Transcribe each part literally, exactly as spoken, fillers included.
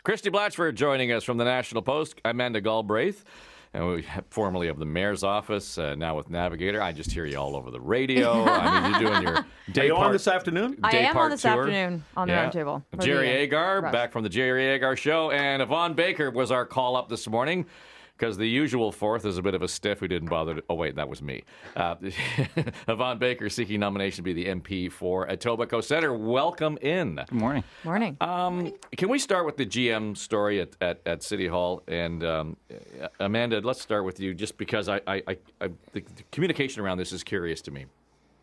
Christy Blatchford joining us from the National Post. Amanda Galbraith, and we formerly of the Mayor's Office, uh, now with Navigator. I just hear you all over the radio. I mean, you're doing your day Are you part on this afternoon. I day am part on this tour. afternoon on the Yeah. roundtable. for Jerry the, uh, Agar, Rush. back from the Jerry Agar Show, and Yvonne Baker was our call up this morning. Because the usual fourth is a bit of a stiff who didn't bother to... Oh, wait, that was me. Uh, Yvonne Baker seeking nomination to be the M P for Etobicoke Centre. Welcome in. Good morning. Morning. Um, can we start with the G M story at, at, at City Hall? And um, Amanda, let's start with you, just because I, I, I, I the, the communication around this is curious to me.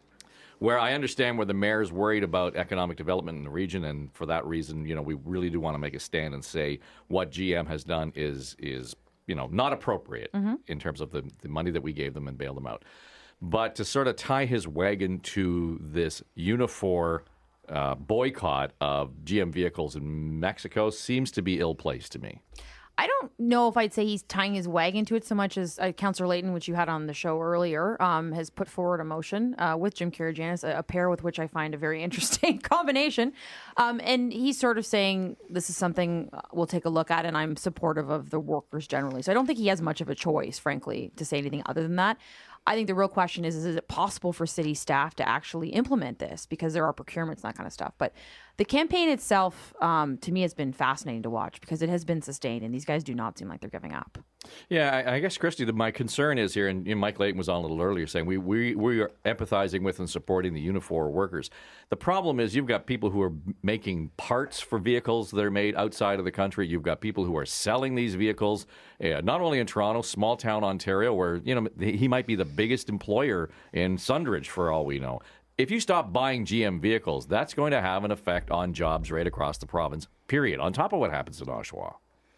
Where I understand where the mayor's worried about economic development in the region, and for that reason, you know, we really do want to make a stand and say what G M has done is is you know not appropriate mm-hmm. in terms of the, the money that we gave them and bailed them out. But to sort of tie his wagon to this Unifor uh, boycott of G M vehicles in Mexico seems to be ill-placed to me. I don't know if I'd say he's tying his wagon to it so much as uh, Councillor Layton, which you had on the show earlier, um, has put forward a motion uh, with Jim Karygiannis, a, a pair with which I find a very interesting combination. Um, and he's sort of saying this is something we'll take a look at, and I'm supportive of the workers generally. So I don't think he has much of a choice, frankly, to say anything other than that. I think the real question is, is, is it possible for city staff to actually implement this? Because there are procurements and that kind of stuff. But the campaign itself, um, to me, has been fascinating to watch because it has been sustained, and these guys do not seem like they're giving up. Yeah, I, I guess, Christy, the, my concern is here, and you know, Mike Layton was on a little earlier saying we, we, we are empathizing with and supporting the Unifor workers. The problem is you've got people who are making parts for vehicles that are made outside of the country. You've got people who are selling these vehicles, uh, not only in Toronto, small town Ontario, where you know he might be the biggest employer in Sundridge for all we know. If you stop buying G M vehicles, that's going to have an effect on jobs right across the province, period, on top of what happens in Oshawa.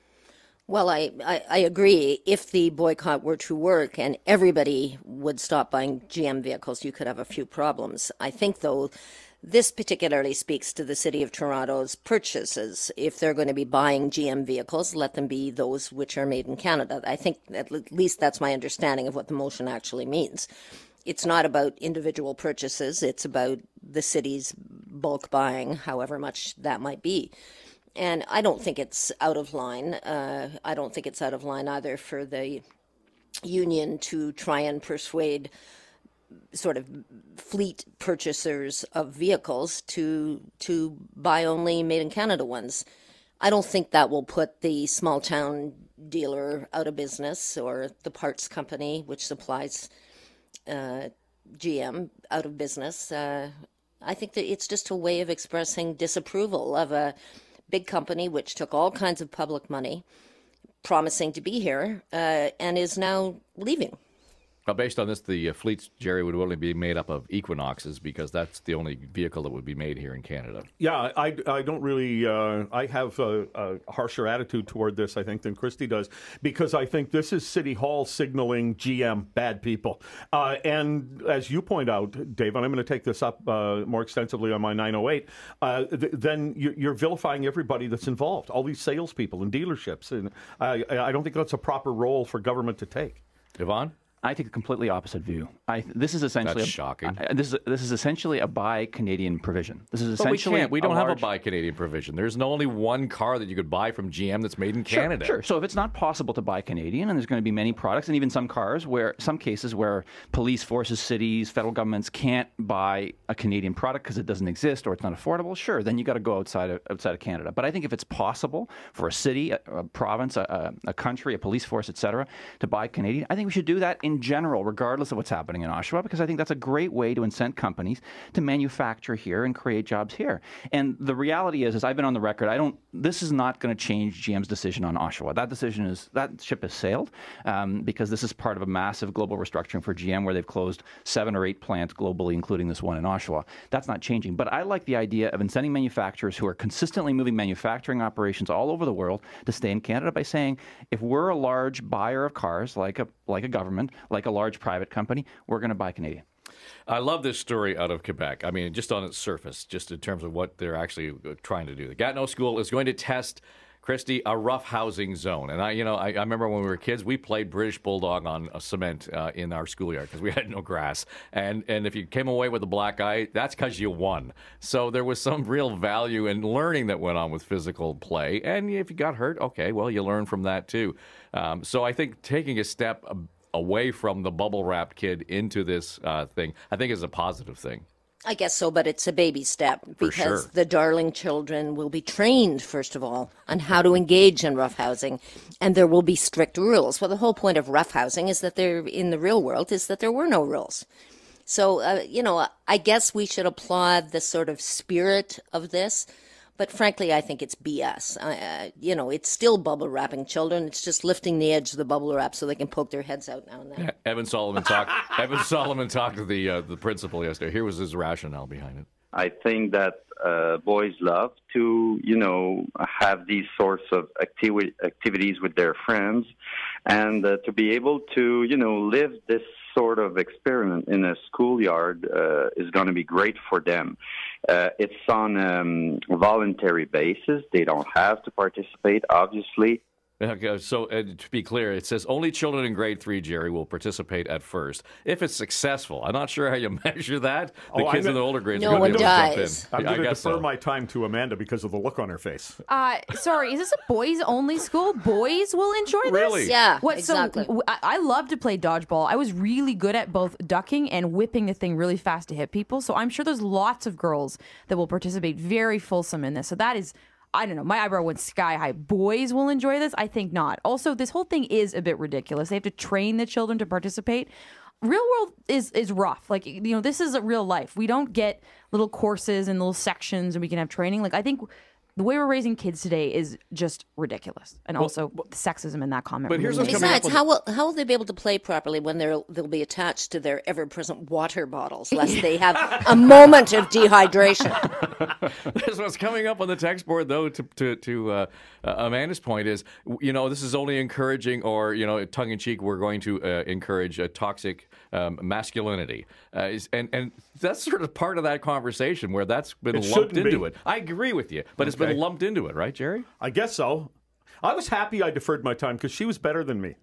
Well, I, I, I agree. If the boycott were to work and everybody would stop buying G M vehicles, you could have a few problems. I think, though, this particularly speaks to the City of Toronto's purchases. If they're going to be buying G M vehicles, let them be those which are made in Canada. I think at least that's my understanding of what the motion actually means. It's not about individual purchases. It's about the city's bulk buying, however much that might be. And I don't think it's out of line. Uh, I don't think it's out of line either for the union to try and persuade sort of fleet purchasers of vehicles to to buy only made in Canada ones. I don't think that will put the small town dealer out of business or the parts company which supplies uh, G M out of business. Uh, I think that it's just a way of expressing disapproval of a big company which took all kinds of public money, promising to be here, uh, and is now leaving. Well, based on this, the uh, fleets, Jerry, would only be made up of Equinoxes because that's the only vehicle that would be made here in Canada. Yeah, I, I don't really, uh, I have a, a harsher attitude toward this, I think, than Christy does, because I think this is City Hall signaling G M bad people. Uh, and as you point out, Dave, and I'm going to take this up uh, more extensively on my nine oh eight, uh, th- then you, you're vilifying everybody that's involved, all these salespeople and dealerships. And I, I don't think that's a proper role for government to take. Yvonne? I take a completely opposite view. I, this is essentially That's a, shocking. I, this is this is essentially a buy Canadian provision. This is But we essentially can't. We don't a have large, a buy Canadian provision. There's no only one car that you could buy from G M that's made in Canada. Sure, sure. So if it's not possible to buy Canadian, and there's going to be many products, and even some cars where some cases where police forces, cities, federal governments can't buy a Canadian product because it doesn't exist or it's not affordable. Sure, then you got to go outside of outside of Canada. But I think if it's possible for a city, a, a province, a, a country, a police force, et cetera, to buy Canadian, I think we should do that in general, regardless regardless of what's happening in Oshawa, because I think that's a great way to incent companies to manufacture here and create jobs here. And the reality is, is I've been on the record, I don't, this is not going to change G M's decision on Oshawa. That decision is, that ship has sailed um, because this is part of a massive global restructuring for G M where they've closed seven or eight plants globally, including this one in Oshawa. That's not changing. But I like the idea of incenting manufacturers who are consistently moving manufacturing operations all over the world to stay in Canada by saying, if we're a large buyer of cars, like a like a government, like a large private company, we're going to buy Canadian. I love this story out of Quebec. I mean, just on its surface, just in terms of what they're actually trying to do. The Gatineau School is going to test Christy, a rough housing zone. And I, you know, I, I remember when we were kids, we played British Bulldog on a cement uh, in our schoolyard because we had no grass. And and if you came away with a black eye, that's because you won. So there was some real value in learning that went on with physical play. And if you got hurt, okay, well, you learn from that too. Um, so I think taking a step away from the bubble wrapped kid into this uh, thing, I think is a positive thing. I guess so, but it's a baby step because sure. the darling children will be trained, first of all, on how to engage in roughhousing, and there will be strict rules. Well, the whole point of roughhousing is that there, in the real world, is that there were no rules. So, uh, you know, I guess we should applaud the sort of spirit of this. But frankly, I think it's B S. Uh, you know, it's still bubble wrapping children. It's just lifting the edge of the bubble wrap so they can poke their heads out now and then. Yeah, Evan Solomon talked. Evan Solomon talked to the uh, the principal yesterday. Here was his rationale behind it. I think that uh, boys love to, you know, have these sorts of activi- activities with their friends, and uh, to be able to, you know, live this sort of experiment in a schoolyard uh, is going to be great for them. Uh, it's on a um, voluntary basis. They don't have to participate, obviously. Okay, so uh, to be clear, it says only children in grade three, Jerry, will participate at first. If it's successful, I'm not sure how you measure that. The Oh, kids I'm in the gonna- older grades No are going to one be able to jump does. in. I'm I going to guess defer so. my time to Amanda because of the look on her face. Uh, sorry, is this a boys-only school? Boys will enjoy this? Really? Yeah, What, exactly. So w- I, I love to play dodgeball. I was really good at both ducking and whipping the thing really fast to hit people. So I'm sure there's lots of girls that will participate very fulsome in this. So that is, I don't know, my eyebrow went sky high. Boys will enjoy this? I think not. Also, this whole thing is a bit ridiculous. They have to train the children to participate. Real world is is rough. Like, you know, this is a real life. We don't get little courses and little sections and we can have training. Like, I think the way we're raising kids today is just ridiculous. And also sexism in that comment. but here's really what's makes coming Besides, up with- how will how will they be able to play properly when they're they'll be attached to their ever-present water bottles, lest they have a moment of dehydration? That's what's coming up on the text board, though, to to, to uh, uh, Amanda's point is, you know, this is only encouraging or, you know, tongue-in-cheek, we're going to uh, encourage a toxic um, masculinity. Uh, is, and, and that's sort of part of that conversation where that's been It lumped shouldn't into be. it. I agree with you, but it's Okay. been lumped into it, right, Jerry? I guess so. I was happy I deferred my time because she was better than me.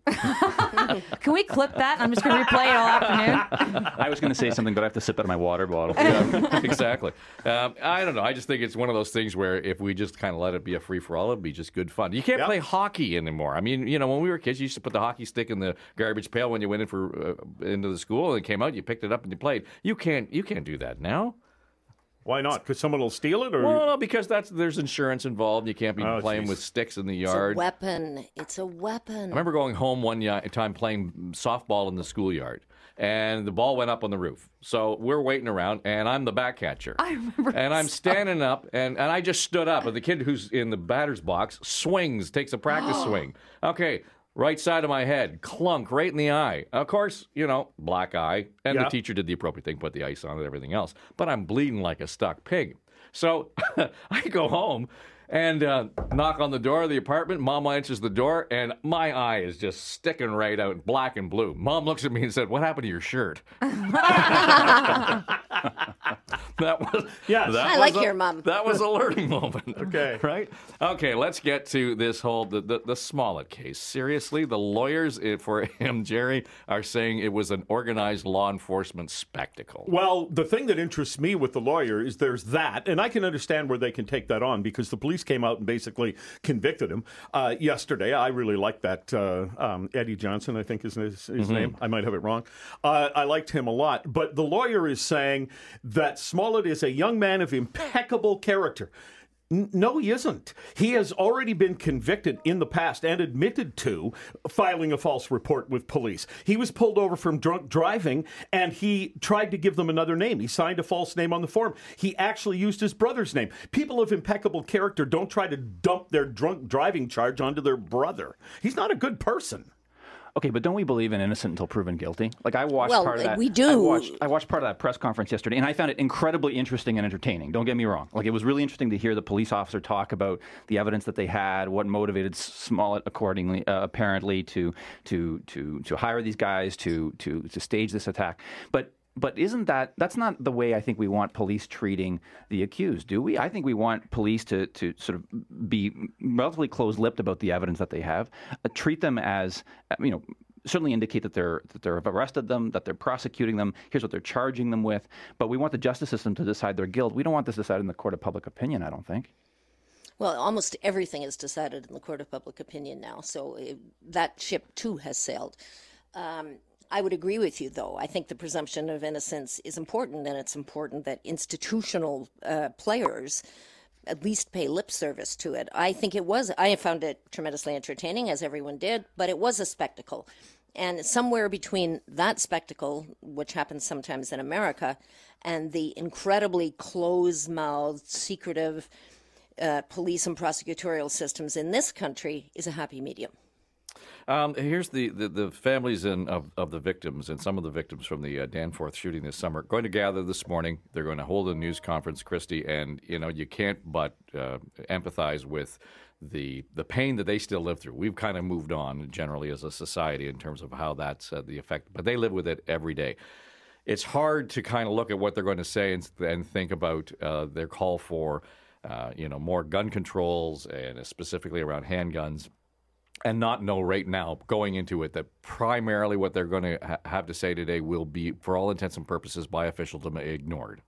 Can we clip that? I'm just going to replay it all afternoon. I was going to say something, but I have to sip out of my water bottle. Yeah, exactly. Um, I don't know. I just think it's one of those things where if we just kind of let it be a free-for-all, it'd be just good fun. You can't Yep. play hockey anymore. I mean, you know, when we were kids, you used to put the hockey stick in the garbage pail when you went in for uh, into the school and came out, you picked it up and you played. You can't you can't do that now. Why not? Because someone will steal it? Or Well, no, because that's there's insurance involved. You can't be Oh, playing geez. with sticks in the It's a yard. weapon. It's a weapon. I remember going home one y- time playing softball in the schoolyard, and the ball went up on the roof. So we're waiting around, and I'm the back catcher. I remember And I'm this. standing up, and, and I just stood up, and the kid who's in the batter's box swings, takes a practice swing. Okay, right side of my head, clunk, right in the eye. Of course, you know, black eye, and Yeah. the teacher did the appropriate thing, put the ice on it, everything else. But I'm bleeding like a stuck pig. So I go home and uh, knock on the door of the apartment. Mom answers the door, and my eye is just sticking right out, black and blue. Mom looks at me and said, "What happened to your shirt?" That was Yes. that I was like a- your mom. That was a learning moment. Okay. Right? Okay, let's get to this whole the, the, the Smollett case. Seriously, the lawyers eh, for him, Jerry, are saying it was an organized law enforcement spectacle. Well, the thing that interests me with the lawyer is there's that, and I can understand where they can take that on because the police came out and basically convicted him uh, yesterday. I really liked that uh, um, Eddie Johnson, I think is his, his name. I might have it wrong. Uh, I liked him a lot. But the lawyer is saying that Smollett is a young man of impeccable character. N- No, he isn't. He has already been convicted in the past and admitted to filing a false report with police. He was pulled over from drunk driving and he tried to give them another name. He signed a false name on the form. He actually used his brother's name. People of impeccable character don't try to dump their drunk driving charge onto their brother. He's not a good person. Okay, but don't we believe in innocent until proven guilty? Like I watched Well, part of that. we do. I watched, I watched part of that press conference yesterday, and I found it incredibly interesting and entertaining. Don't get me wrong. Like it was really interesting to hear the police officer talk about the evidence that they had, what motivated Smollett, accordingly, uh, apparently, to to to to hire these guys to to to stage this attack. But but isn't that, that's not the way I think we want police treating the accused, do we? I think we want police to, to sort of be relatively close-lipped about the evidence that they have, uh, treat them as, you know, certainly indicate that they're that they've arrested them, that they're prosecuting them. Here's what they're charging them with. But we want the justice system to decide their guilt. We don't want this decided in the court of public opinion, I don't think. Well, almost everything is decided in the court of public opinion now, so it, that ship too has sailed. Um, I would agree with you, though. I think the presumption of innocence is important, and it's important that institutional uh, players at least pay lip service to it. I think it was, I found it tremendously entertaining, as everyone did, but it was a spectacle. And somewhere between that spectacle, which happens sometimes in America, and the incredibly closed-mouthed, secretive uh, police and prosecutorial systems in this country is a happy medium. Um, here's the, the, the families in, of, of the victims and some of the victims from the uh, Danforth shooting this summer going to gather this morning. They're going to hold a news conference, Christy, and you know you can't but uh, empathize with the the pain that they still live through. We've kind of moved on generally as a society in terms of how that's uh, the effect, but they live with it every day. It's hard to kind of look at what they're going to say and, and think about uh, their call for uh, you know more gun controls and specifically around handguns. And not know right now, going into it, that primarily what they're going to ha- have to say today will be, for all intents and purposes, by officials ignored.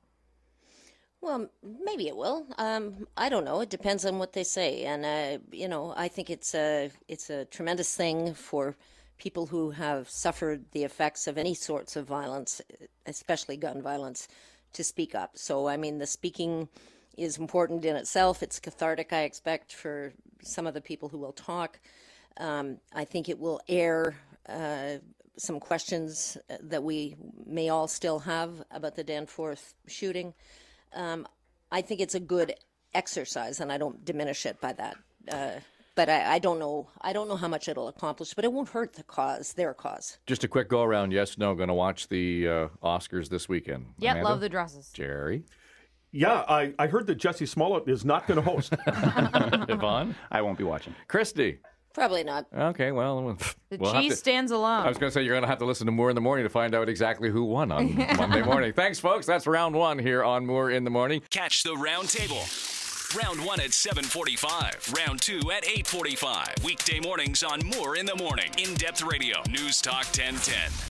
Well, maybe it will. Um, I don't know. It depends on what they say. And, uh, you know, I think it's a, it's a tremendous thing for people who have suffered the effects of any sorts of violence, especially gun violence, to speak up. So, I mean, the speaking is important in itself. It's cathartic, I expect, for some of the people who will talk. Um, I think it will air uh, some questions that we may all still have about the Danforth shooting. Um, I think it's a good exercise, and I don't diminish it by that. Uh, but I, I don't know. I don't know how much it'll accomplish, but it won't hurt the cause, their cause. Just a quick go around. Yes, no. Going to watch the uh, Oscars this weekend. Yeah, Amanda? love the dresses. Jerry, Yeah, I, I heard that Jesse Smollett is not going to host. Yvonne, I won't be watching. Christy. Probably not. Okay, well, The we'll have cheese to- stands alone. I was going to say you're going to have to listen to Moore in the Morning to find out exactly who won on Monday morning. Thanks, folks. That's round one here on Moore in the Morning. Catch the round table. Round one at seven forty-five. Round two at eight forty-five. Weekday mornings on Moore in the Morning. In-depth radio. News Talk ten ten.